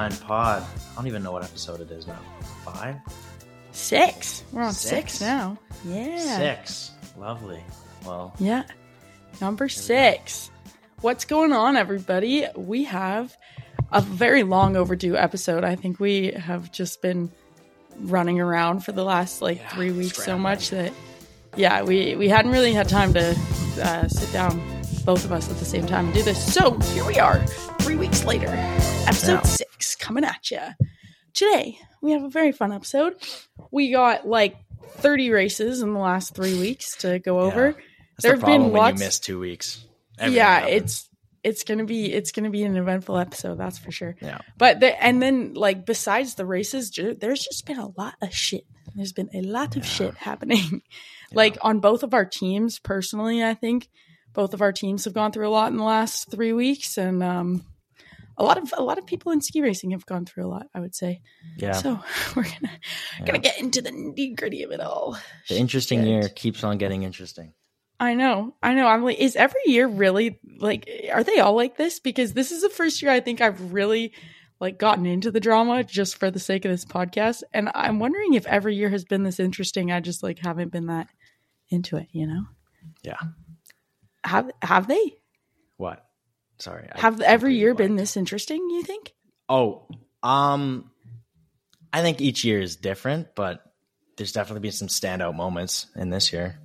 Grind Pod. I don't even know what episode it is now. 5? 6. We're on 6 now. Yeah. 6. Lovely. Well. Yeah. Number 6. What's going on, everybody? We have a very long overdue episode. I think we have just been running around for the last 3 weeks so much that we hadn't really had time to sit down, both of us at the same time, and do this. So here we are 3 weeks later, episode 6 coming at you. Today we have a very fun episode. We got 30 races in the last 3 weeks to go over. There have been lots. When you miss 2 weeks. It's gonna be an eventful episode, that's for sure. Yeah. But besides the races, there's just been a lot of shit. There's been a lot of shit happening. On both of our teams, personally, I think both of our teams have gone through a lot in the last 3 weeks, and a lot of people in ski racing have gone through a lot, I would say. Yeah. So we're gonna get into the nitty-gritty of it all. The interesting year keeps on getting interesting. I know. I'm like, is every year really are they all like this? Because this is the first year I think I've really gotten into the drama just for the sake of this podcast. And I'm wondering if every year has been this interesting. I just haven't been that into it, you know? Yeah. Have they? What? Sorry. Have every year been this interesting, you think? Oh, I think each year is different, but there's definitely been some standout moments in this year.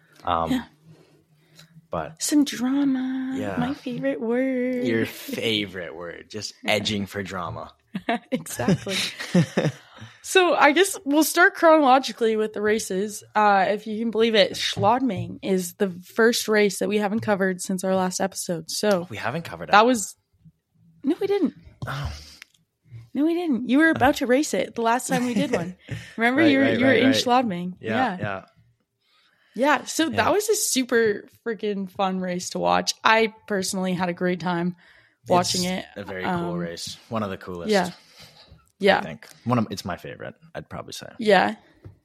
But some drama. Yeah. My favorite word. Your favorite word. Just edging for drama. Exactly. So I guess we'll start chronologically with the races. If you can believe it, Schladming is the first race that we haven't covered since our last episode. So we haven't covered it. No, we didn't. Oh. No, we didn't. You were about to race it the last time we did one. Remember, you were in Schladming. Yeah, so that was a super freaking fun race to watch. I personally had a great time watching it. A very cool race. One of the coolest. Yeah. I think. It's my favorite, I'd probably say. Yeah.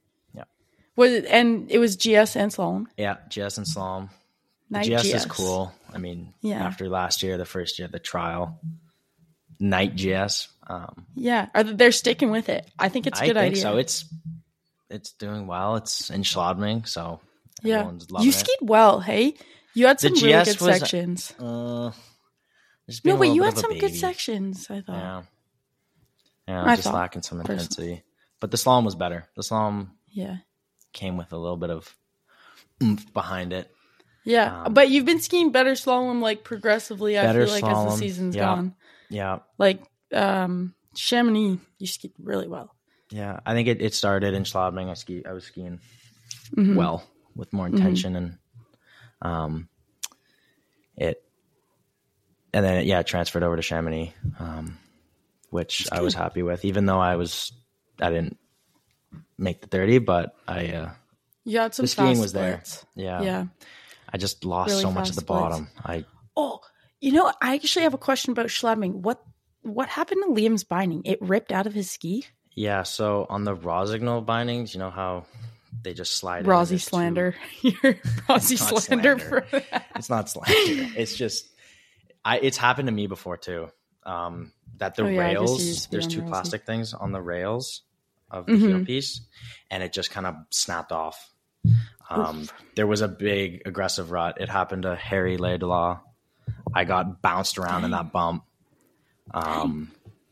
It was GS and slalom? Yeah, GS and slalom. Night GS GS is cool. I mean, after last year, the first year, the trial, night GS. They're sticking with it. I think it's a good idea. So it's doing well. It's in Schladming, so everyone's loving you skied well, hey? You had some really good sections. But you had some good sections, I thought. Yeah, just lacking some intensity. But the slalom was better. The slalom came with a little bit of oomph behind it. Yeah, but you've been skiing better slalom progressively, I feel like, as the season's gone. Yeah. Chamonix, you skied really well. Yeah, I think it started in Schladming. I was skiing well with more intention, and it transferred over to Chamonix, which I was happy with, even though I didn't make the 30, but you had some the skiing fast was there. splits. Yeah. I just lost really so much at the bottom. I actually have a question about Schladming. What happened to Liam's binding? It ripped out of his ski? Yeah, so on the Rosignol bindings, you know how they just slide in? Rosy slander. You're Rosy slander for that. It's not slander. It's just, it's happened to me before too. That the rails, there's two plastic things on the rails of the heel piece, and it just kind of snapped off. There was a big aggressive rut. It happened to Harry Laidlaw. I got bounced around in that bump. And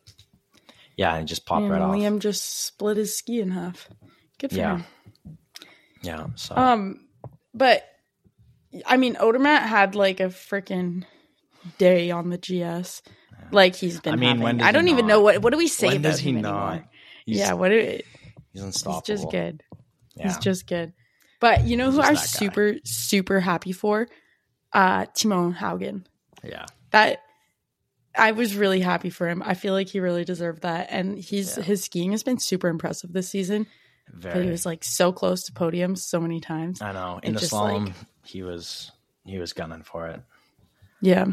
it just popped right off. Liam just split his ski in half. Good for him. Yeah. So. But I mean, Odermatt had a freaking day on the GS. He's been. Having. I don't even know what do we say about him anymore. He's unstoppable. He's just good. Yeah. He's just good. But you know who I'm super, super happy for? Timon Haugen. Yeah. That I was really happy for him. I feel like he really deserved that. And his skiing has been super impressive this season. But he was so close to podiums so many times. I know. In the slalom, he was gunning for it. Yeah.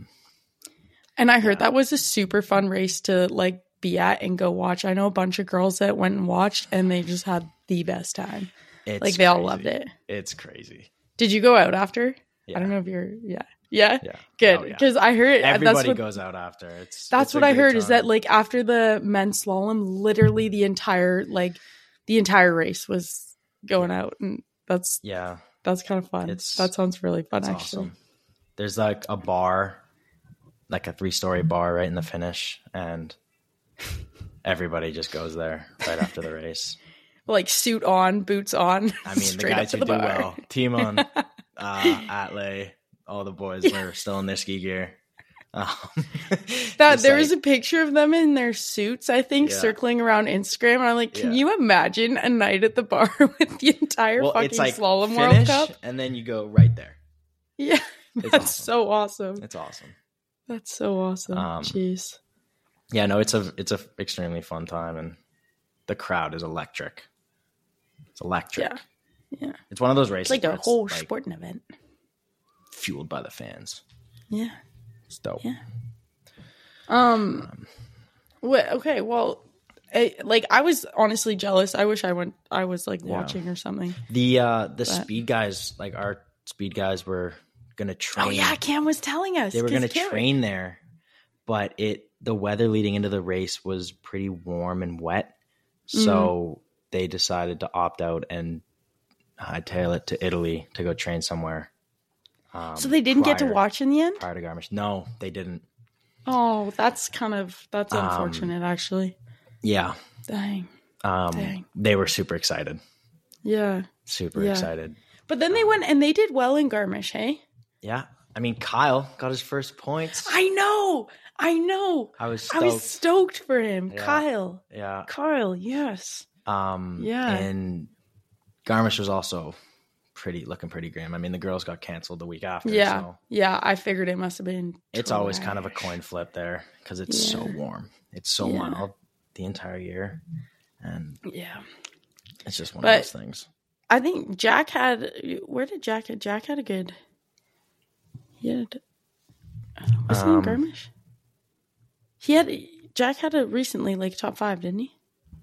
And I heard that was a super fun race to be at and go watch. I know a bunch of girls that went and watched, and they just had the best time. They all loved it. It's crazy. Did you go out after? Yeah. I don't know if you're. Yeah. Yeah? Yeah. Good. Because I heard everybody goes out after. That's what I heard is that like after the men's slalom, literally the entire race was going out, and that's kind of fun. That sounds really fun, actually. Awesome. There's like a bar, like a 3-story bar right in the finish, and everybody just goes there right after the race. Like suit on, boots on. I mean, the guys who do well. Timon, Atle, all the boys were still in their ski gear. There was a picture of them in their suits, I think, circling around Instagram, and I'm like, can you imagine a night at the bar with the entire fucking slalom World Cup? And then you go right there. Yeah. That's so awesome. It's awesome. That's so awesome. Jeez. Yeah, no, it's a extremely fun time, and the crowd is electric. It's electric. Yeah. It's one of those races. It's like a whole sporting event. Fueled by the fans. Yeah. It's dope. Yeah. Okay, well, I was honestly jealous. I wish I was watching or something. The speed guys, like our speed guys were going to train. Oh yeah, Cam was telling us. They were going to train there, but the weather leading into the race was pretty warm and wet. So they decided to opt out and hightail it to Italy to go train somewhere. So they didn't get to watch in the end? Prior to Garmisch. No, they didn't. Oh, that's unfortunate, actually. Yeah. Dang. They were super excited. Yeah. Super excited. But then they went and they did well in Garmisch, hey? Yeah. I mean, Kyle got his first points. I know. I was stoked for him. Yeah. Kyle. Yeah. Kyle, yes. And Garmisch was also looking pretty grim. I mean, the girls got canceled the week after. Yeah. So Yeah, I figured it must have been it's always kind of a coin flip there because it's so warm. It's so mild the entire year. And it's just one of those things. I think Jack had Jack had a good was he in Garmisch? Jack had a recently top 5, didn't he?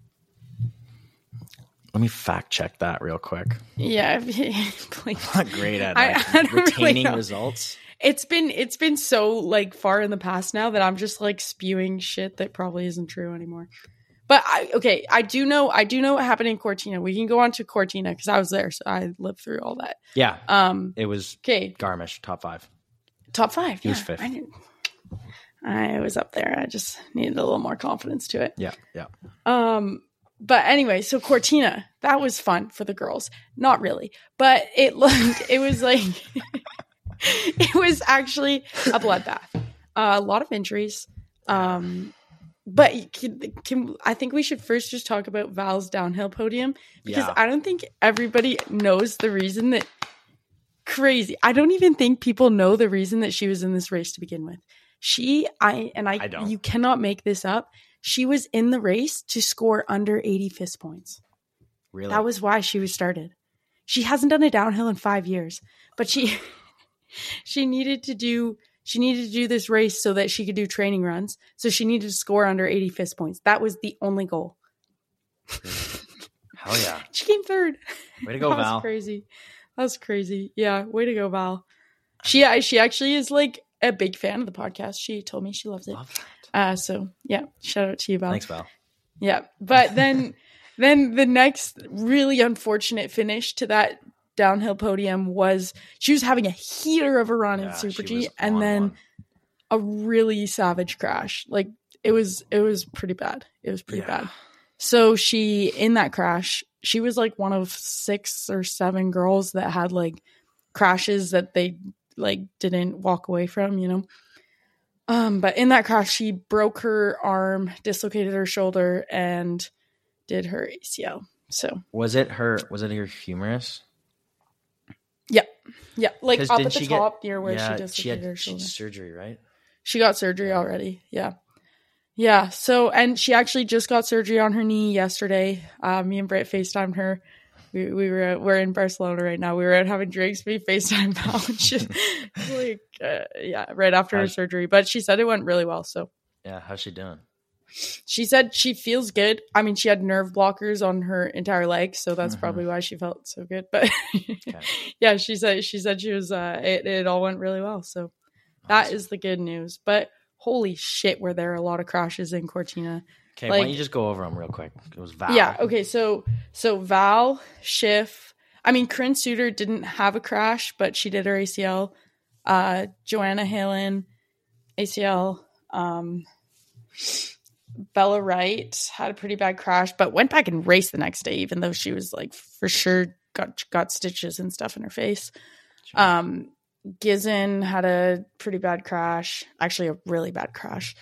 Let me fact check that real quick. Yeah, please. I'm not great at retaining results. It's been so far in the past now that I'm just spewing shit that probably isn't true anymore. But I do know what happened in Cortina. We can go on to Cortina because I was there, so I lived through all that. Yeah. It was Garmisch top 5. Top 5. He was 5th. I was up there. I just needed a little more confidence to it. Yeah. But anyway, so Cortina, that was fun for the girls. Not really, but it was it was actually a bloodbath. A lot of injuries. But I think we should first just talk about Val's downhill podium because I don't think everybody knows the reason that crazy. I don't even think people know the reason that she was in this race to begin with. I don't. You cannot make this up. She was in the race to score under 80 FIS points. Really? That was why she was started. She hasn't done a downhill in 5 years, but she needed to do this race so that she could do training runs. So she needed to score under 80 FIS points. That was the only goal. Hell yeah. She came 3rd. Way to go, Val. That was crazy. Yeah, way to go, Val. She actually is a big fan of the podcast. She told me she loves it. Love that. So yeah, shout out to you, Val. Thanks, Val. Yeah, but then the next really unfortunate finish to that downhill podium was she was having a heater of a run in Super G, and then a really savage crash. It was pretty bad. It was pretty bad. So in that crash, she was one of 6 or 7 girls that had crashes that they didn't walk away from, But in that crash, she broke her arm, dislocated her shoulder, and did her ACL. So was it her humerus? Yeah. Up at the top near where she dislocated her shoulder. She had surgery, right? She got surgery already. Yeah. So, and she actually just got surgery on her knee yesterday. Me and Britt FaceTimed her. We're in Barcelona right now. We were out having drinks. We FaceTimed Val, and she right after her surgery. But she said it went really well. So yeah, how's she doing? She said she feels good. I mean, she had nerve blockers on her entire leg, so that's probably why she felt so good. But yeah, she said she was it all went really well. So that is the good news. But holy shit, were there a lot of crashes in Cortina. Okay, why don't you just go over them real quick? It was Val. Yeah, okay, so Val, Schiff, I mean, Corinne Suter didn't have a crash, but she did her ACL. Joanna Halen, ACL. Bella Wright had a pretty bad crash, but went back and raced the next day, even though she was like for sure got stitches and stuff in her face. Sure. Gizin had a pretty bad crash, actually a really bad crash.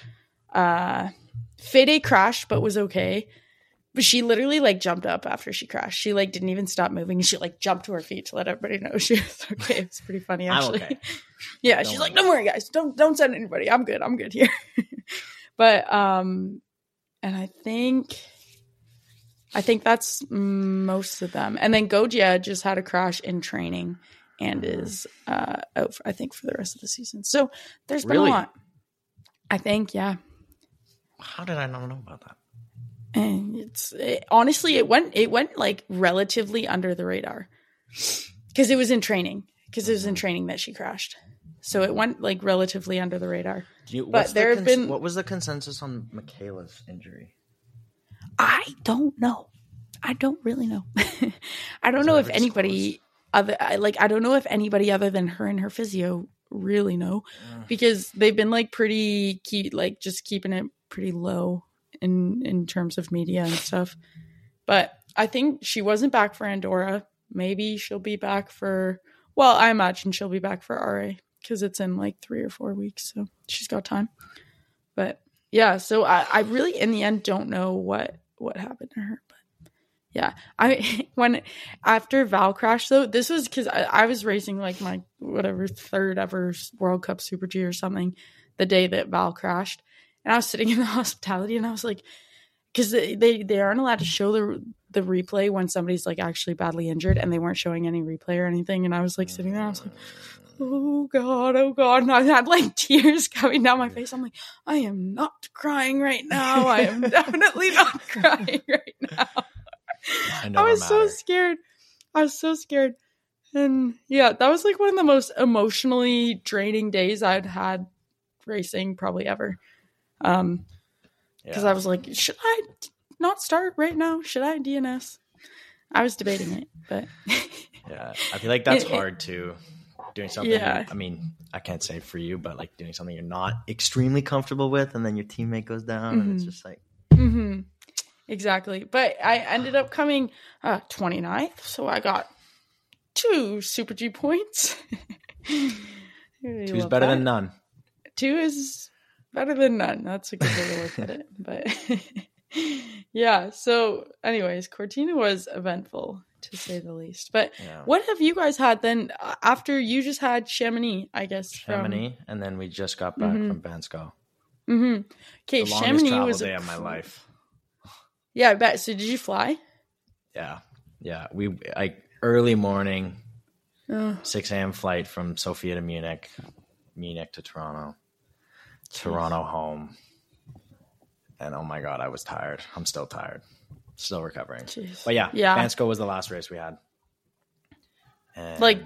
Fede crashed, but was okay. But she literally like jumped up after she crashed. She like didn't even stop moving. She like jumped to her feet to let everybody know she was okay. It's pretty funny actually. I'm okay. Yeah, she's like, "Don't worry, guys. Don't send anybody. I'm good here." But and I think that's most of them. And then Gojia just had a crash in training and is out for the rest of the season. So there's been a lot. I think, yeah. How did I not know about that? And honestly, it went like relatively under the radar because it was in training. Because it was in training that she crashed, so it went like relatively under the radar. What was the consensus on Michaela's injury? I don't know. I don't really know. I don't know if anybody I don't know if anybody other than her and her physio really know, because they've been like pretty just keeping it pretty low in terms of media and stuff. But I think she wasn't back for Andorra. Maybe she'll be back I imagine she'll be back for RA because it's in like 3 or 4 weeks, so she's got time. But yeah, so I really in the end don't know what happened to her. But yeah, after Val crashed though, this was because I was racing like my third ever World Cup Super G or something the day that Val crashed, and I was sitting in the hospitality and I was like, because they aren't allowed to show the replay when somebody's like actually badly injured, and they weren't showing any replay or anything, and I was like sitting there, I was like, oh god, and I had like tears coming down my face. I'm like, I am not crying right now. I am definitely not crying right now. I was so scared. And yeah, that was like one of the most emotionally draining days I'd had racing probably ever. Because I was like, should I not start right now? Should I DNS? I was debating it, but yeah, I feel like that's hard too. Doing something, I mean, I can't say for you, but like doing something you're not extremely comfortable with, and then your teammate goes down, and it's just like, exactly. But I ended up coming 29th, so I got 2 Super G points. 2's better than none. 2 is better than none. That's a good way to look at it. But yeah, so anyways, Cortina was eventful to say the least. But what have you guys had then after you just had Chamonix, I guess? Chamonix, and then we just got back from Bansko. Okay, Chamonix was day of my life. Yeah, I bet. So did you fly? Yeah. We early morning, 6 a.m. flight from Sofia to Munich to Toronto, Toronto home. And oh my God, I was tired. I'm still tired. Still recovering. Jeez. But yeah, Bansko was the last race we had. And like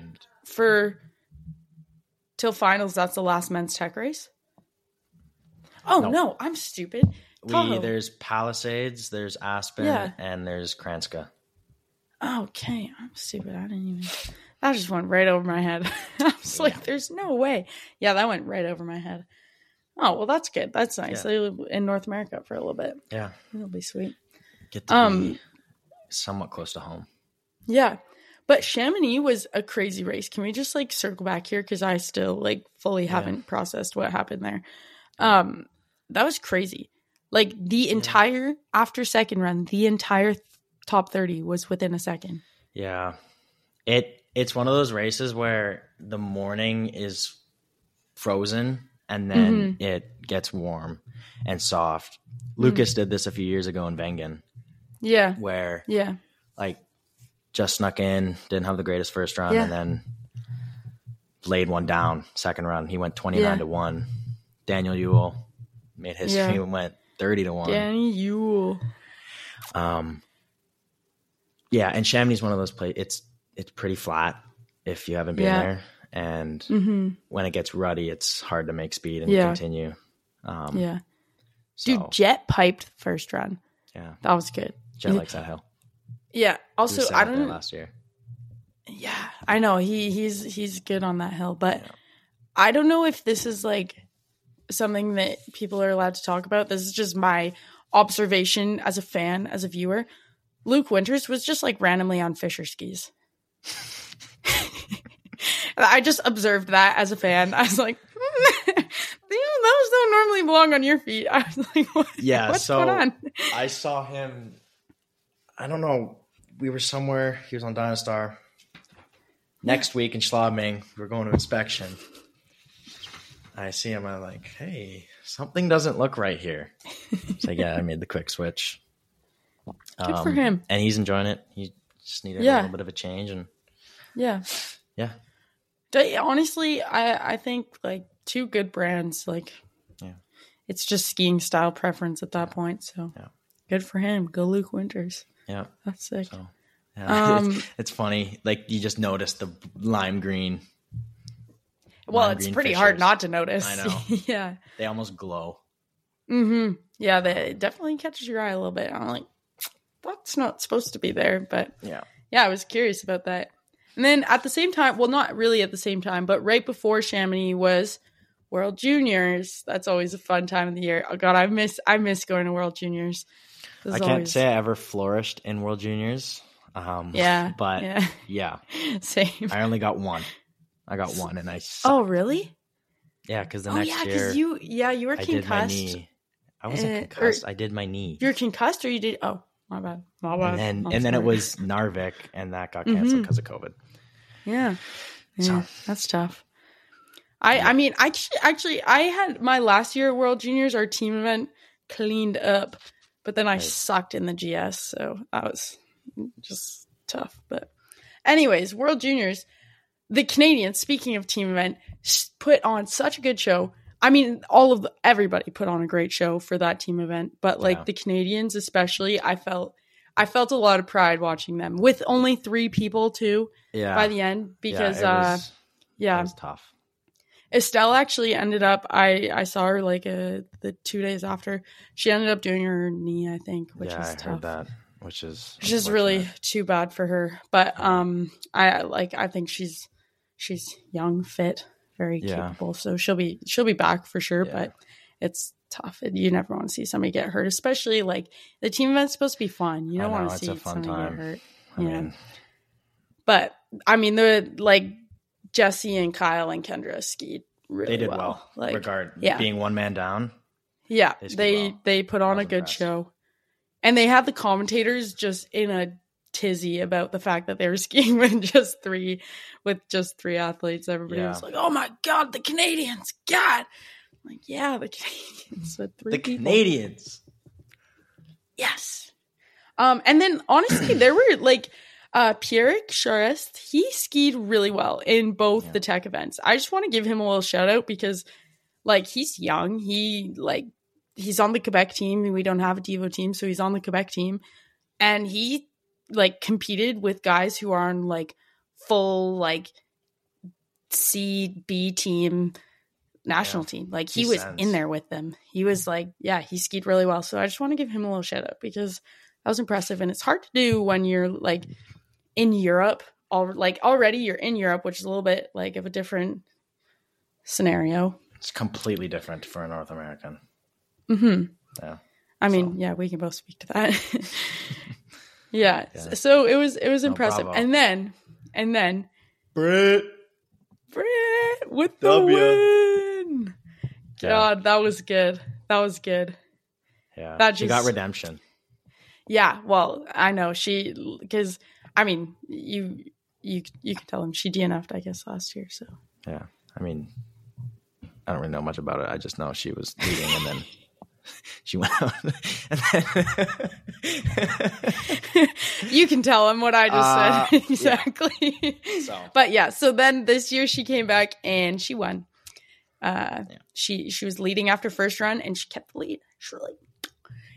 till finals, that's the last men's tech race? Oh, no, I'm stupid. There's Palisades, there's Aspen, and there's Kranjska. Okay, I'm stupid. That just went right over my head. I was like, there's no way. Yeah, that went right over my head. Oh, well, that's good. That's nice. They live in North America for a little bit. Yeah. It'll be sweet. Get to be somewhat close to home. Yeah. But Chamonix was a crazy race. Can we just like circle back here? Because I still like fully haven't processed what happened there. That was crazy. Like the entire, after second run, the entire top 30 was within a second. Yeah. It's one of those races where the morning is frozen and then it gets warm and soft. Lucas did this a few years ago in Wengen. Yeah. Where like just snuck in, didn't have the greatest first run, and then laid one down second run. He went 29-1. Daniel Ewell made history and went 30-1. Danny Yule. Yeah, and Chamonix is one of those places. It's pretty flat if you haven't been there, and when it gets ruddy, it's hard to make speed and continue. Dude, Jet piped the first run. Yeah, that was good. Jet likes that hill. Yeah. Also, I don't last year. Yeah, I know he's good on that hill, but I don't know if this is like something that people are allowed to talk about. This is just my observation as a fan, as a viewer. Luke Winters was just like randomly on Fisher skis. I just observed that as a fan. I was like, those don't normally belong on your feet. I was like, what's going on? I saw him, I don't know, we were somewhere, he was on Dynastar. Next week in Schladming, we're going to inspection. I see him, I'm like, hey, something doesn't look right here. It's like, I made the quick switch. Good for him. And he's enjoying it. He just needed a little bit of a change. And yeah. Honestly, I think like two good brands, like it's just skiing style preference at that point. So good for him. Go Luke Winters. Yeah. That's sick. So, it's funny. Like you just notice the lime green. Well, it's pretty Fishers. Hard not to notice. I know. Yeah. They almost glow. Mm-hmm. Yeah, it definitely catches your eye a little bit. I'm like, that's not supposed to be there. But yeah, I was curious about that. And then at the same time, well, not really at the same time, but right before Chamonix was World Juniors. That's always a fun time of the year. Oh God, I miss going to World Juniors. I can't say I ever flourished in World Juniors. But yeah. Same. I only got one. I got one, and I sucked. Oh, really? Yeah, because the next year, because you were concussed. I did my knee. I wasn't concussed. I did my knee. You were concussed, or you did? Oh, my bad. And then it was Narvik, and that got canceled because of COVID. Yeah, so that's tough. I mean, actually, I had my last year at World Juniors. Our team event cleaned up, but then I sucked in the GS, so that was just tough. But anyways, World Juniors. The Canadians, speaking of team event, put on such a good show. I mean, everybody put on a great show for that team event, but like the Canadians especially, I felt a lot of pride watching them with only 3 people too by the end because it was tough. Estelle actually ended up, I saw her like the 2 days after, she ended up doing her knee, I think, which is tough. Heard that, which is really too bad for her. But I think she's young, fit, very capable, so she'll be back for sure. But it's tough. You never want to see somebody get hurt, especially like the team event's supposed to be fun. You don't want to see somebody get hurt. But I mean, the like Jesse and Kyle and Kendra skied really well. They did well. Like being one man down. Yeah, they put on a good show, and they had the commentators just in a tizzy about the fact that they were skiing with just three athletes. Everybody was like, "Oh my God, the Canadians! God!" I'm like, yeah, the Canadians with 3 people. Canadians. Yes. And then honestly, there were like Pierrick Charest. He skied really well in both the tech events. I just want to give him a little shout out because like he's young. He's on the Quebec team, and we don't have a Devo team, so he's on the Quebec team, and he like competed with guys who are on like full like C B team national team. Like he was in there with them. He was like, he skied really well. So I just want to give him a little shout out because that was impressive, and it's hard to do when you're like in Europe. Already you're in Europe, which is a little bit like of a different scenario. It's completely different for a North American. Mm-hmm. Yeah. I mean, we can both speak to that. So it was impressive. Bravo. And then Britt with the win. God, that was good. Yeah. She got redemption. Yeah, well, I know because I mean, you can tell him she DNF'd, I guess, last year. So yeah, I mean, I don't really know much about it. I just know she was leading, and then she went out. You can tell him what I just said exactly. So. But so then this year she came back and she won. She was leading after first run, and she kept the lead. She was like,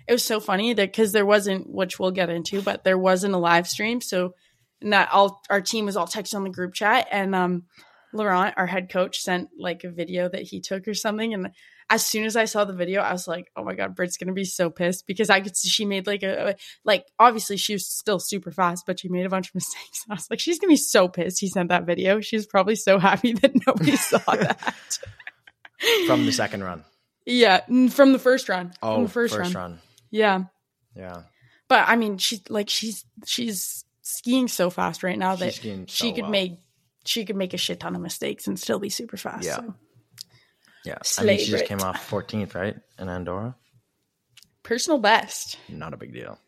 it was so funny that because there wasn't, which we'll get into, but there wasn't a live stream. So not all our team was all texting on the group chat, and Laurent, our head coach, sent like a video that he took or something. And as soon as I saw the video, I was like, oh my God, Britt's going to be so pissed, because I could see she made like obviously she was still super fast, but she made a bunch of mistakes. And I was like, she's going to be so pissed he sent that video. She's probably so happy that nobody saw that. From the second run. Yeah. From the first run. Oh, from the first run. Yeah. Yeah. But I mean, she's skiing so fast right now that she could make a shit ton of mistakes and still be super fast. Yeah. So. Yeah. I mean, she just came off 14th, right? In Andorra. Personal best. Not a big deal.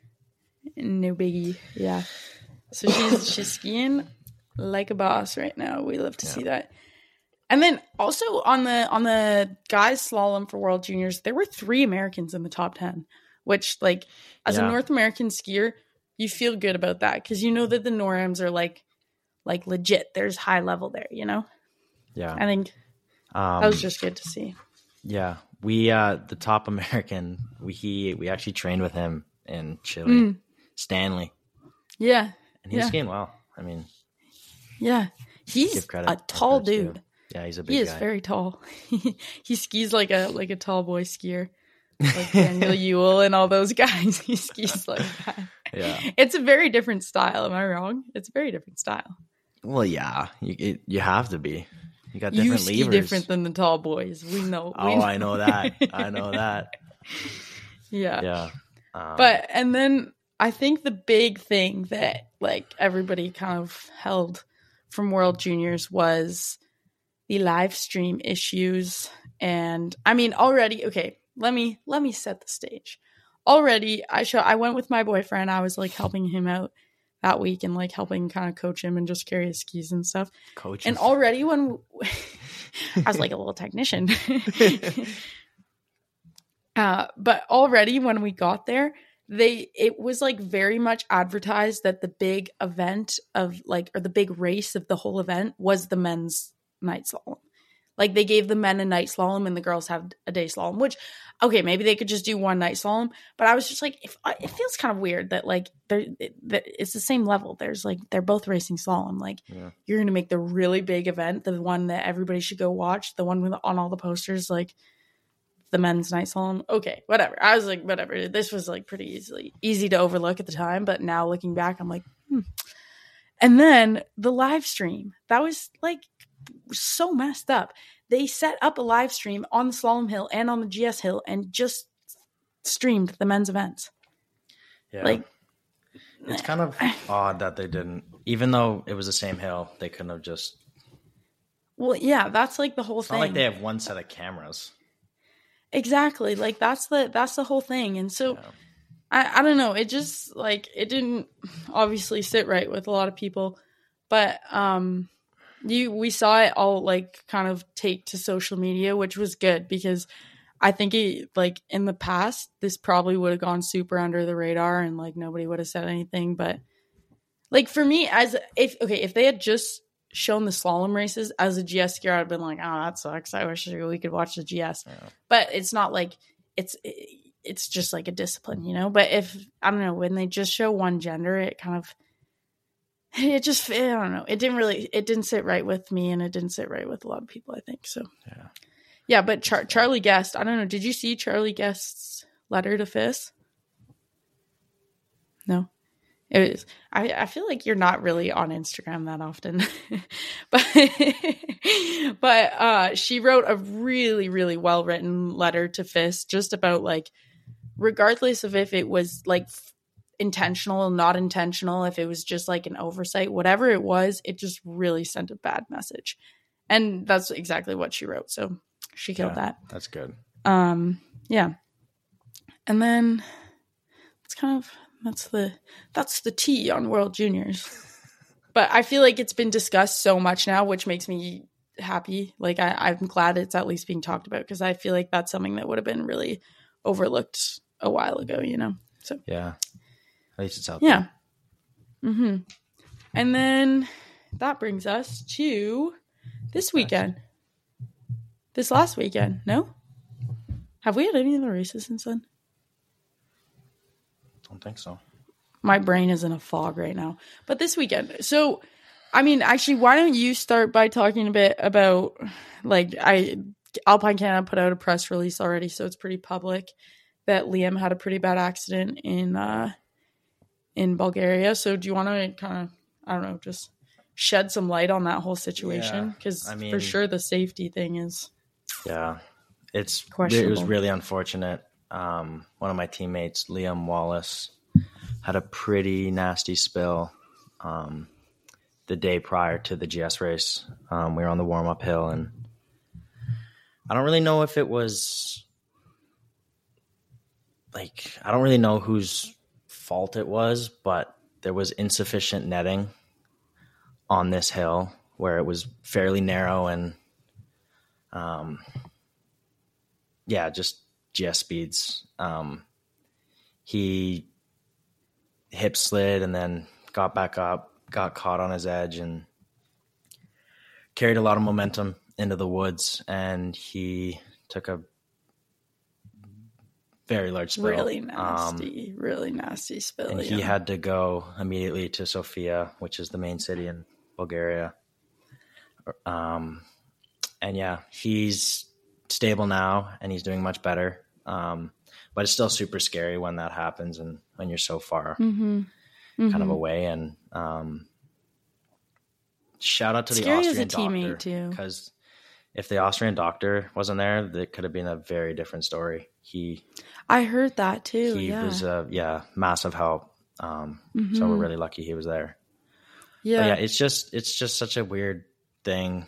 No biggie. Yeah. So she's skiing like a boss right now. We love to see that. And then also on the guys slalom for World Juniors, there were 3 Americans in the top 10, which like as a North American skier, you feel good about that because you know that the NORAMs are like legit. There's high level there, you know? Yeah. I think that was just good to see. Yeah. We the top American, we actually trained with him in Chile. Stanley. Yeah. And he's skiing well. I mean, yeah. He's a tall dude. Too. Yeah, he's a big guy. He is very tall. He skis like a tall boy skier. Like Daniel Ewell and all those guys. He skis like that. Yeah. It's a very different style. Am I wrong? It's a very different style. Well, yeah. You have to be. You got different levers. You ski different than the tall boys. We know. I know that. I know that. Yeah. Yeah. But, and then I think the big thing that like everybody kind of held from World Juniors was the live stream issues. And I mean, already, okay, let me set the stage. Already, I went with my boyfriend. I was like helping him out that week and like helping kind of coach him and just carry his skis and stuff. And already when I was like a little technician, but already when we got there, it was like very much advertised that the big event of like, or the big race of the whole event was the men's night slalom. Like they gave the men a night slalom and the girls have a day slalom, which, okay, maybe they could just do one night slalom. But I was just like, it feels kind of weird that like it's the same level. There's like, they're both racing slalom. Like you're going to make the really big event, the one that everybody should go watch, the one on all the posters, like the men's night slalom. Okay, whatever. I was like, whatever. This was like pretty easy to overlook at the time. But now looking back, I'm like, And then the live stream, that was like so messed up. They set up a live stream on the slalom hill and on the GS hill and just streamed the men's events. Yeah. Like, it's kind of odd that they didn't, even though it was the same hill, they couldn't have just. Well, yeah, that's like the whole thing. Not like they have one set of cameras. Exactly. Like that's the whole thing. And so I don't know. It just like, it didn't obviously sit right with a lot of people, but, we saw it all like kind of take to social media, which was good because I think it like in the past, this probably would have gone super under the radar and like nobody would have said anything. But like for me, if they had just shown the slalom races as a GS skier, I'd been like, oh, that sucks. I wish we could watch the GS. Yeah. But it's not like it's just like a discipline, you know? But if, I don't know, when they just show one gender, it kind of, I don't know. It didn't sit right with me and it didn't sit right with a lot of people, I think. So, yeah, but Charlie Guest, I don't know. Did you see Charlie Guest's letter to FIS? No. It was, I feel like you're not really on Instagram that often, but she wrote a really, really well written letter to FIS just about like, regardless of if it was like intentional, not intentional, if it was just like an oversight, whatever it was, it just really sent a bad message. And that's exactly what she wrote. So she killed that. That's good. Yeah. And then it's kind of, that's the tea on World Juniors. But I feel like it's been discussed so much now, which makes me happy. Like I'm glad it's at least being talked about because I feel like that's something that would have been really overlooked a while ago, you know? So yeah. At least it's out there. Yeah. Mm-hmm. And then that brings us to this weekend. This last weekend, no? Have we had any other races since then? don't think so. My brain is in a fog right now. But this weekend. So, I mean, actually, why don't you start by talking a bit about, like, Alpine Canada put out a press release already, so it's pretty public that Liam had a pretty bad accident in Bulgaria. So do you want to kind of, I don't know, just shed some light on that whole situation? Because for sure the safety thing is it's questionable. It was really unfortunate. One of my teammates, Liam Wallace, had a pretty nasty spill the day prior to the GS race. We were on the warm-up hill, and I don't really know if it was I don't really know whose fault it was, but there was insufficient netting on this hill where it was fairly narrow and just GS speeds. He hip slid and then got back up, got caught on his edge, and carried a lot of momentum into the woods, and he took a very large spill. Really nasty spill. And he had to go immediately to Sofia, which is the main city in Bulgaria. And he's stable now and he's doing much better. But it's still super scary when that happens and when you're so far kind of away. And shout out to the Austrian doctor, too, because if the Austrian doctor wasn't there, that could have been a very different story. I heard that too. He was massive help. So we're really lucky he was there. Yeah. But yeah, it's just such a weird thing.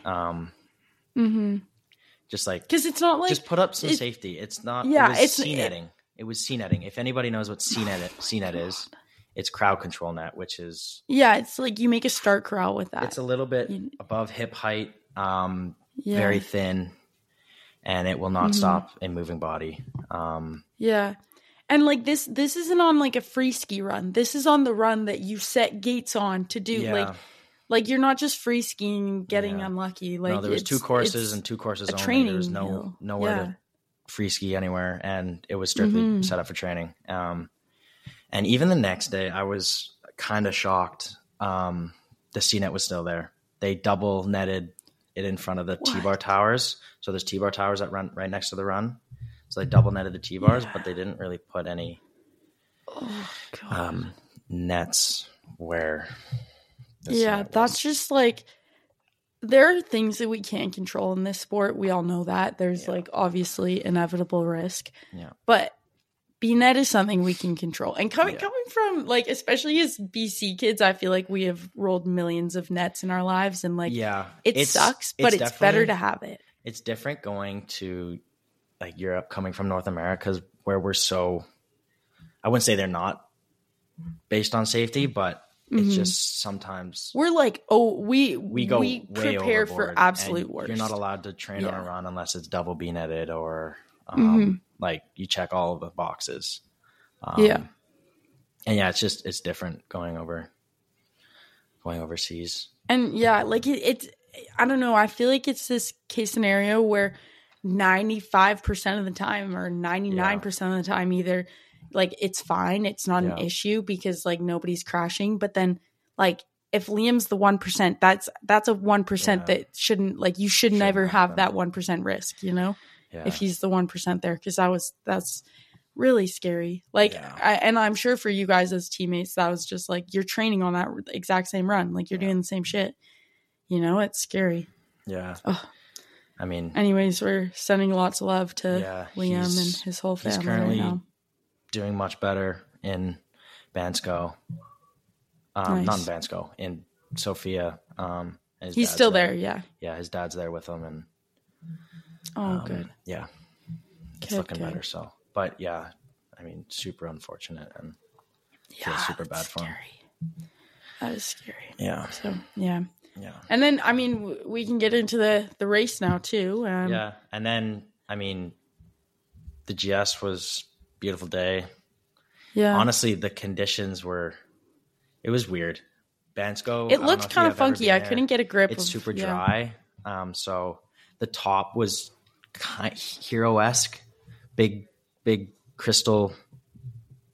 Just like, because it's not like, just put up some safety. It's not. Yeah, it was C-netting. It was C-netting. If anybody knows what C-net is, it's crowd control net, which is it's like you make a start corral with that. It's a little bit above hip height, very thin, and it will not stop a moving body. And like this isn't on like a free ski run. This is on the run that you set gates on to do. Yeah. Like you're not just free skiing and getting unlucky. Like no, there was 2 courses and 2 courses only. Training there was nowhere to free ski anywhere, and it was strictly set up for training. And even the next day, I was kind of shocked. The C-net was still there. They double netted it in front of the T-bar towers. So there's T-bar towers that run right next to the run. So they double netted the T-bars, but they didn't really put any nets where. That's just like, there are things that we can't control in this sport. We all know that. There's like obviously inevitable risk. Yeah. But B-net is something we can control. And coming from like, especially as BC kids, I feel like we have rolled millions of nets in our lives, and like it sucks, but it's better to have it. It's different going to like Europe, coming from North America, where we're so, I wouldn't say they're not based on safety, but it's just sometimes we're like, we prepare for absolute worst. You're not allowed to train on a run unless it's double B-netted or like you check all of the boxes. And it's different going overseas. And like it's I don't know. I feel like it's this case scenario where 95% of the time or 99% of the time, either like it's fine, it's not an issue because like nobody's crashing. But then like if Liam's the 1%, that's a 1% that shouldn't, like you should never have that 1% risk, you know, if he's the 1% there, because that's really scary. Like and I'm sure for you guys as teammates, that was just like you're training on that exact same run, like you're doing the same shit, you know. It's scary. I mean, anyways, we're sending lots of love to Liam and his whole family. He's currently right now doing much better in Bansko. Not in Bansko, in Sofia. He's still there. Yeah, his dad's there with him, and good. Yeah, it's looking better. So, but I mean, super unfortunate, and feel super bad for him. That is scary. Yeah. So yeah. And then I mean, we can get into the race now too. And then I mean, the GS was a beautiful day. Yeah. Honestly, the conditions it was weird. Bansko, it looked kind of funky. I couldn't get a grip. It's super dry. So the top was kind of hero-esque, big crystal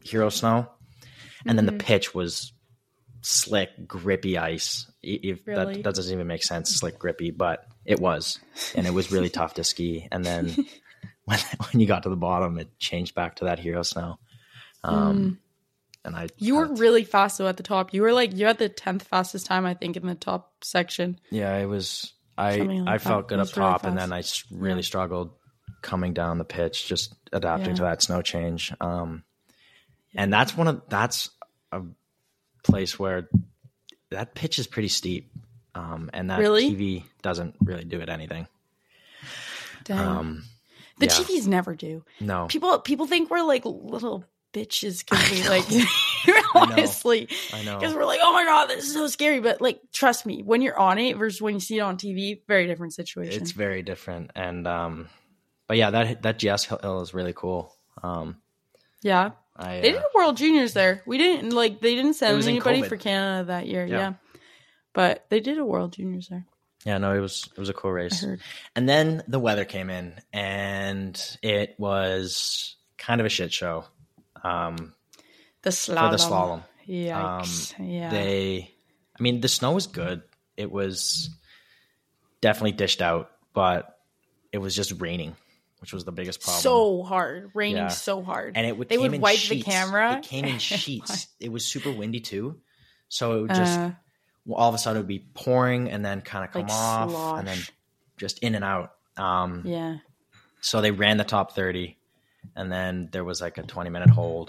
hero snow, and then the pitch was slick, grippy ice. Really? That doesn't even make sense, slick, grippy, but it was, and it was really tough to ski. And then when you got to the bottom, it changed back to that hero snow. And you were really fast though at the top. You were like, you had the 10th fastest time, I think, in the top section. Yeah, it was. I felt good up top, and then I really struggled coming down the pitch, just adapting to that snow change. And that's a place where that pitch is pretty steep, and that TV doesn't really do it anything. Dang. The TVs never do. No, people think we're like little bitches because we like honestly, I know, because we're like, oh my god, this is so scary. But like, trust me, when you're on it versus when you see it on TV, very different situation. It's very different, and but yeah, that GS hill is really cool. Yeah, they did a World Juniors there. We didn't they didn't send anybody for Canada that year. Yeah, but they did a World Juniors there. Yeah, no, it was a cool race. And then the weather came in, and it was kind of a shit show. The slalom. Yikes. The snow was good. It was definitely dished out, but it was just raining, which was the biggest problem. So hard. Raining so hard. And they would wipe sheets. The camera. It came in sheets. It was super windy too. So it would just all of a sudden it would be pouring and then kind of come off slosh. And then just in and out. So they ran the top 30, and then there was like a 20-minute hold.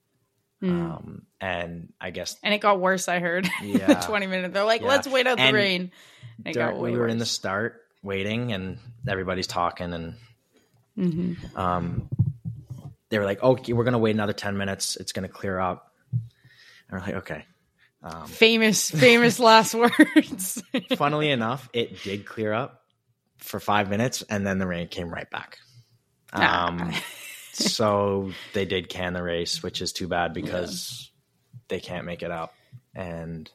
And I guess, and it got worse. I heard 20 minutes. They're like, let's wait out the rain. We were in the start waiting, and everybody's talking, and they were like, "Okay, we're gonna wait another 10 minutes. It's gonna clear up." And we're like, "Okay." Famous last words. Funnily enough, it did clear up for 5 minutes, and then the rain came right back. So they did can the race, which is too bad because they can't make it up. And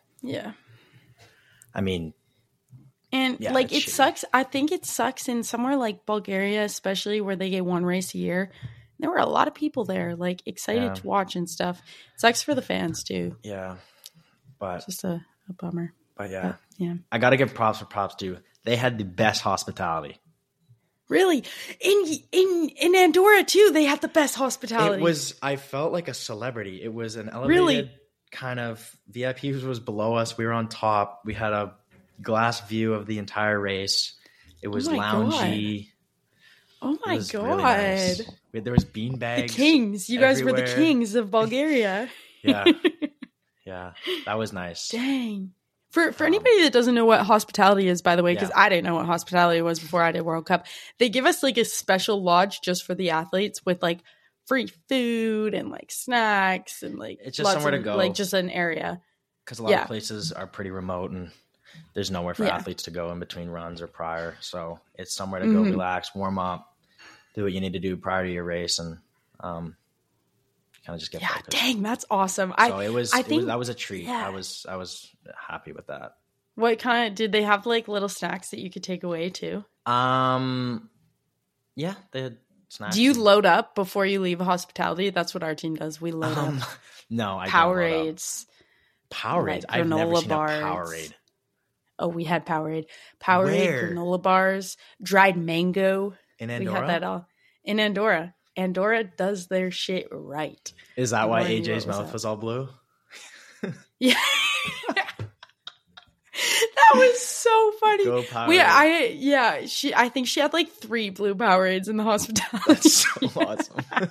it sucks. I think it sucks in somewhere like Bulgaria, especially where they get one race a year. There were a lot of people there, like excited to watch and stuff. It sucks for the fans too. Yeah, but just a bummer. But I got to give props for props too. They had the best hospitality. Really? In Andorra too, they had the best hospitality. I felt like a celebrity. It was an elevated kind of VIP was below us. We were on top. We had a glass view of the entire race. It was loungy. Oh my god. Really nice. There was beanbags. The kings. You guys were the kings of Bulgaria. Yeah. That was nice. Dang. For anybody that doesn't know what hospitality is, by the way, because I didn't know what hospitality was before I did World Cup, they give us like a special lodge just for the athletes with like free food and like snacks and like it's just somewhere to go, like just an area. Because a lot of places are pretty remote and there's nowhere for athletes to go in between runs or prior, so it's somewhere to go, relax, warm up, do what you need to do prior to your race, and kind of just get focused. Dang, that's awesome. So that was a treat. I was happy with that. What kind of did they have like little snacks that you could take away too? Yeah, they had snacks. Do you load up before you leave hospitality? That's what our team does. We load up. No, I Powerades. Powerades. I've never seen a Powerade. Oh, we had Powerade. Powerade, granola bars, dried mango. In Andorra? We had that all in Andorra. Andorra does their shit right. Is that why AJ's mouth was all blue? Yeah. That was so funny. Go Powerade. I think she had like 3 blue Powerades in the hospitality. That's so awesome.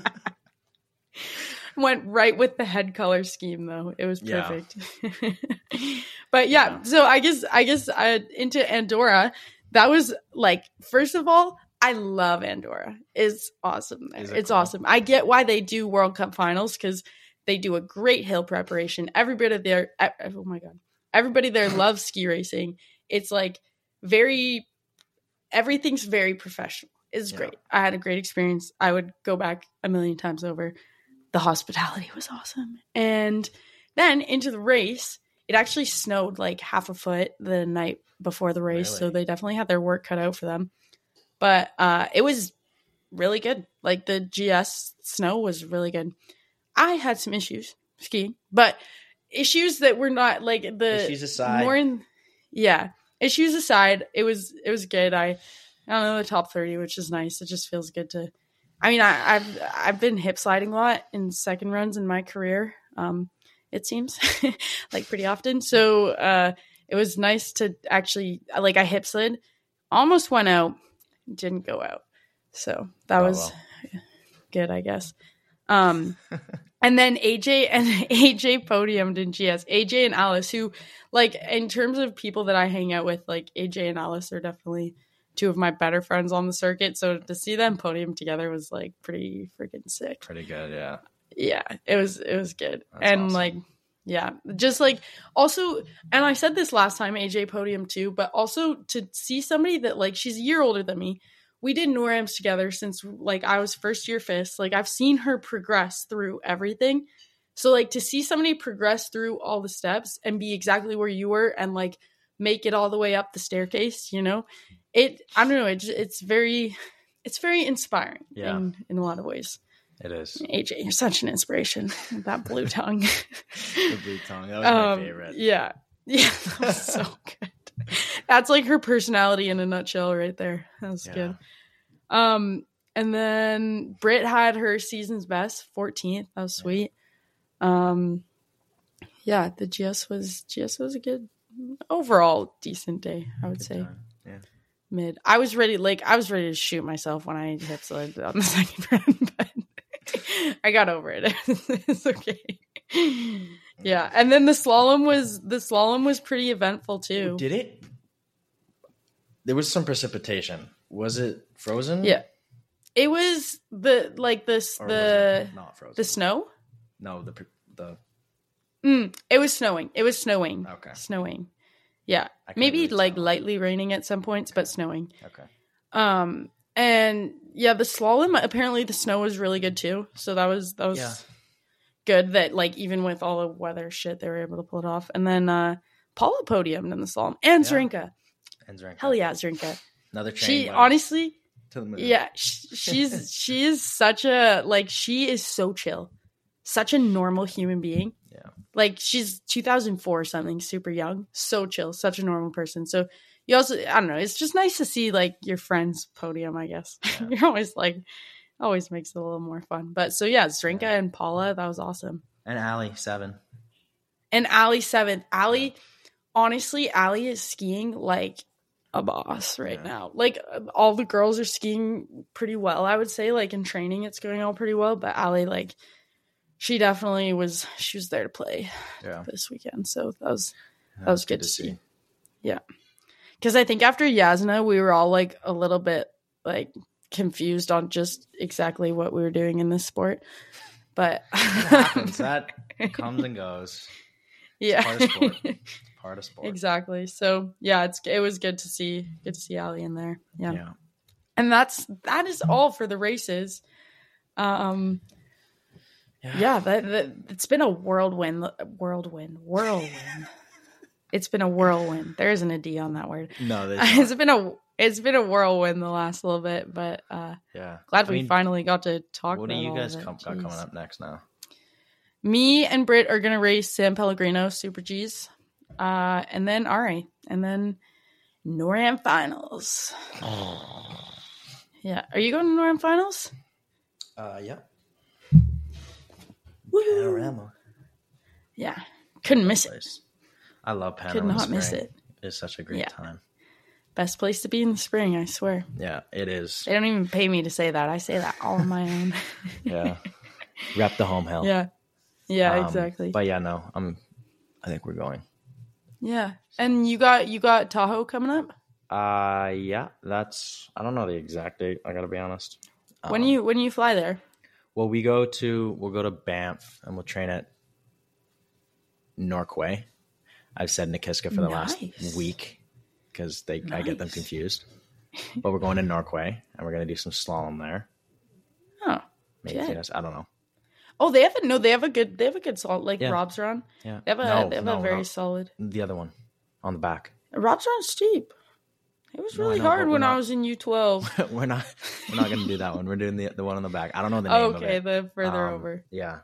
Went right with the head color scheme though. It was perfect. But so I guess into Andorra, that was like, first of all, I love Andorra. It's awesome there. It's cool? Awesome. I get why they do World Cup finals because they do a great hill preparation. Everybody there loves ski racing. It's like everything's very professional. It's great. I had a great experience. I would go back a million times over. The hospitality was awesome. And then into the race, it actually snowed like half a foot the night before the race. Really? So they definitely had their work cut out for them. But it was really good. Like the GS snow was really good. I had some issues skiing, but issues that were not like the issues aside. Issues aside, it was good. I don't know, the top 30, which is nice. It just feels good to. I mean, I've been hip sliding a lot in second runs in my career. It seems like pretty often. So it was nice to actually like I hip slid, almost went out, didn't go out. So that was good, I guess. And then AJ podiumed in GS. AJ and Alice, who, like, in terms of people that I hang out with, like, AJ and Alice are definitely two of my better friends on the circuit. So to see them podium together was, like, pretty freaking sick. Pretty good, yeah. Yeah, it was good. That's and, awesome. like, yeah, just, like, also, and I said this last time, AJ podium too, but also to see somebody that, like, she's a year older than me. We did NORAMs together since, like, I was first year FIS. Like, I've seen her progress through everything. So, like, to see somebody progress through all the steps and be exactly where you were and, like, make it all the way up the staircase, you know, I don't know, it's very inspiring in a lot of ways. It is. AJ, you're such an inspiration. That blue tongue. The blue tongue. That was my favorite. Yeah. Yeah, that was so good. That's like her personality in a nutshell right there. That was good. And then Britt had her season's best, 14th. That was sweet. Yeah, the GS was a good overall decent day, I would say. Yeah. Mid. I was ready to shoot myself when I hip slid on the second run, but I got over it. It's okay. Yeah, and then the slalom was pretty eventful too. Did it? There was some precipitation. Was it frozen? Yeah, it was not frozen. The snow. No, the. It was snowing. Okay. Snowing. Yeah, maybe like lightly raining at some points, but snowing. Okay. And yeah, the slalom, apparently the snow was really good too. So that was good that, like, even with all the weather shit, they were able to pull it off. And then Paula podiumed in the slalom. And Zrinka. Hell yeah, Zrinka. Another train. She honestly, to the moon. Yeah, she is such a, like, she is so chill. Such a normal human being. Yeah. Like, she's 2004 or something, super young. So chill. Such a normal person. So you also, I don't know, it's just nice to see, like, your friends podium, I guess. Yeah. You're always like, always makes it a little more fun. But so yeah, Zrinka and Paula, that was awesome. And Allie, 7th. And Allie, 7th. Allie, honestly, Allie is skiing like a boss right now. Like, all the girls are skiing pretty well, I would say. Like, in training, it's going all pretty well. But Allie, like, she definitely was there to play this weekend. So that was good to see. Yeah. Because I think after Yasna, we were all, like, a little bit, like, confused on just exactly what we were doing in this sport. But it happens. That comes and goes. Yeah. Part of sport. Exactly. So yeah, it was good to see Allie in there. Yeah. And that is all for the races. It's been a whirlwind. It's been a whirlwind. There isn't a D on that word. No, it's been a whirlwind the last little bit, but glad we finally got to talk about it. What do you guys got coming up next now? Me and Britt are going to race San Pellegrino Super Gs, and then Ari, and then NORAM Finals. Yeah. Are you going to NORAM Finals? Yeah. Woo-hoo. Panorama. Yeah. Couldn't miss it. I love Panorama. Could not miss it. It's such a great time. Best place to be in the spring, I swear. Yeah, it is. They don't even pay me to say that. I say that all on my own. Yeah. Rep the home hell. Yeah. Yeah, exactly. But yeah, no, I think we're going. Yeah. And you got Tahoe coming up? Yeah, I don't know the exact date, I gotta be honest. When you fly there? Well, we'll go to Banff and we'll train at Norquay. I've said Nikiska for the last week because I get them confused. But we're going to Norquay and we're going to do some slalom there. Oh, maybe I don't know. Oh, they have a good slalom, like Rob's run. Yeah, they have a very solid. The other one on the back. Rob's run's steep. It was really hard when I was in U12. we're not going to do that one. We're doing the one on the back. I don't know the name of it. Okay, the further over. Yeah.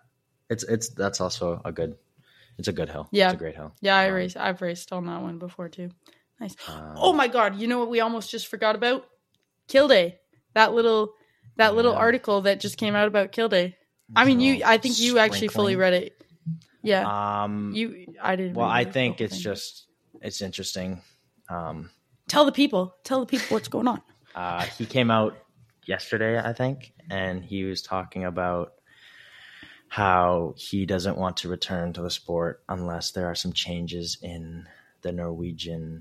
that's also a good hill. Yeah. It's a great hill. Yeah, I've raced on that one before too. Nice. Oh my God, you know what we almost just forgot about? Kildare. That little article that just came out about Kildare. I mean, I think you actually fully read it. Yeah. I didn't. Well, I think it's interesting. Tell the people what's going on. He came out yesterday, I think, and he was talking about how he doesn't want to return to the sport unless there are some changes in the Norwegian.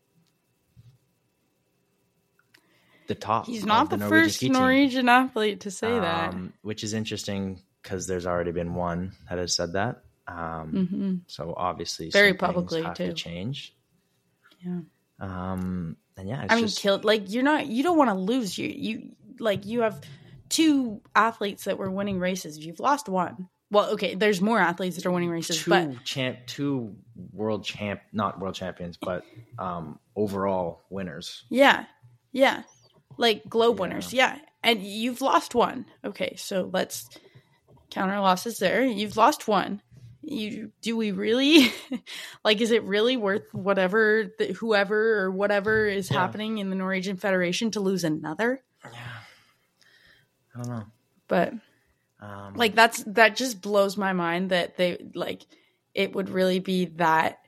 The top. He's not the first Norwegian athlete to say that, which is interesting because there's already been one that has said that. So obviously, very publicly have to change. Yeah. And yeah, you don't want to lose. You have two athletes that were winning races. You've lost one. Well, okay, there's more athletes that are winning races, two not world champions, but overall winners. Yeah. Yeah. Like globe winners. Yeah. And you've lost one. Okay. So let's count our losses there. You've lost one. Do we really is it really worth whoever or whatever is happening in the Norwegian Federation to lose another? Yeah. I don't know. But that just blows my mind that they it would really be that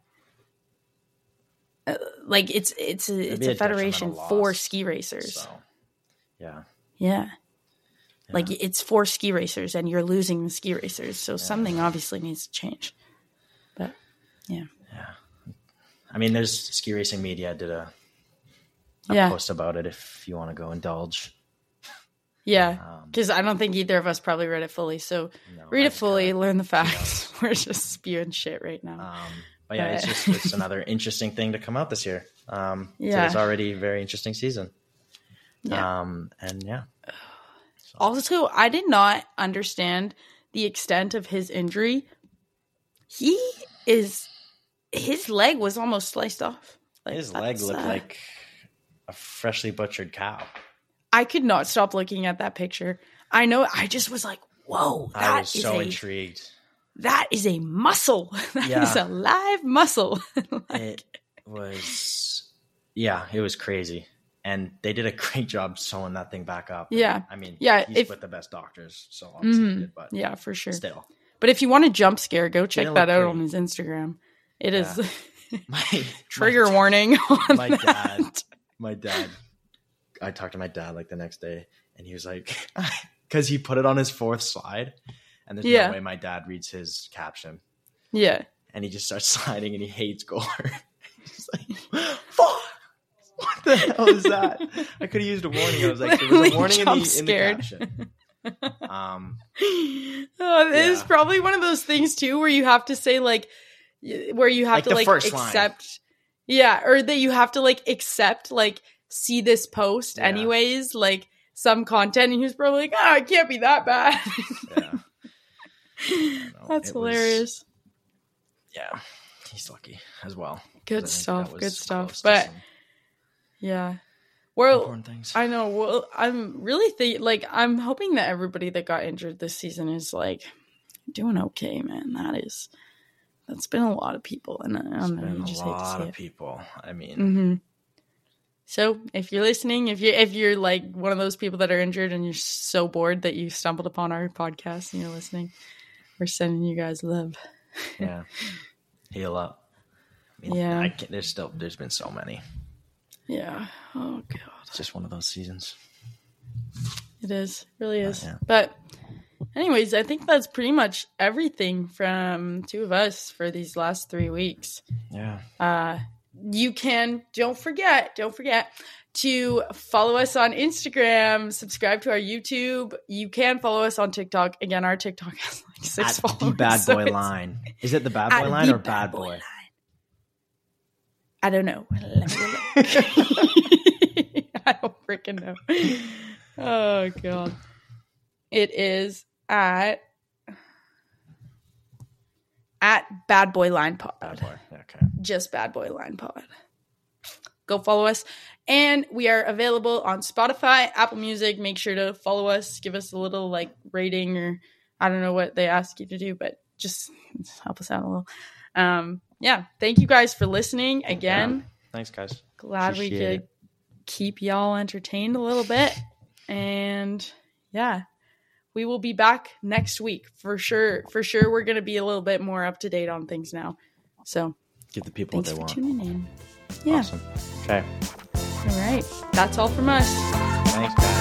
it's a federation for ski racers. So, yeah. Yeah. It's for ski racers and you're losing the ski racers. So something obviously needs to change. But yeah. Yeah. I mean, there's Ski Racing Media did a post about it if you want to go indulge. Yeah. Because I don't think either of us probably read it fully. So read it fully, learn the facts. We're just spewing shit right now. But yeah, it's another interesting thing to come out this year. So it's already a very interesting season. Yeah. And yeah. Also, I did not understand the extent of his injury. His leg was almost sliced off. His leg looked like a freshly butchered cow. I could not stop looking at that picture. I know. I just was like, whoa. I was so intrigued. That is a muscle. That is a live muscle. It was crazy. And they did a great job sewing that thing back up. Yeah. I mean, he's with the best doctors, so obviously he did, but yeah, for sure. Still. But if you want a jump scare, go check that out on his Instagram. It is trigger warning on my dad. I talked to my dad the next day, and he was like, because he put it on his fourth slide, and there's no way my dad reads his caption. Yeah. And he just starts sliding, and he hates Gore. He's like, fuck! What the hell is that? I could have used a warning. I was like, there was a warning in the caption. It is probably one of those things too, where you have to say where you have to accept. Line. Yeah. Or that you have to accept, see this post anyways, some content. And he was probably like, it can't be that bad. That's hilarious. He's lucky as well. Good stuff. But yeah. Well, I know. Well, I'm really I'm hoping that everybody that got injured this season is doing okay, man. That's been a lot of people, and I don't know. You just hate to see it. A lot of people. I mean, so if you're listening, if you're one of those people that are injured and you're so bored that you stumbled upon our podcast and you're listening, we're sending you guys love. Yeah, heal up. I mean, there's been so many. Yeah. Oh God. It's just one of those seasons. It is. It really is. But anyways, I think that's pretty much everything from two of us for these last 3 weeks. Yeah. You can don't forget to follow us on Instagram, subscribe to our YouTube. You can follow us on TikTok. Again, our TikTok has 6 followers. The Bad Boy Line. Is it the Bad Boy Line or Bad Boy? I don't know. Let me look. I don't freaking know. Oh God. It is at Bad Boy Line Pod. Bad Boy. Okay. Just Bad Boy Line Pod. Go follow us. And we are available on Spotify, Apple Music. Make sure to follow us. Give us a little rating or I don't know what they ask you to do, but just help us out a little. Yeah. Thank you guys for listening again. Yeah. Thanks, guys. Glad we could keep y'all entertained a little bit. And yeah, we will be back next week for sure. For sure, we're going to be a little bit more up to date on things now. So give the people what they want. Thanks for tuning in. Yeah. Awesome. Okay. All right. That's all from us. Thanks, guys.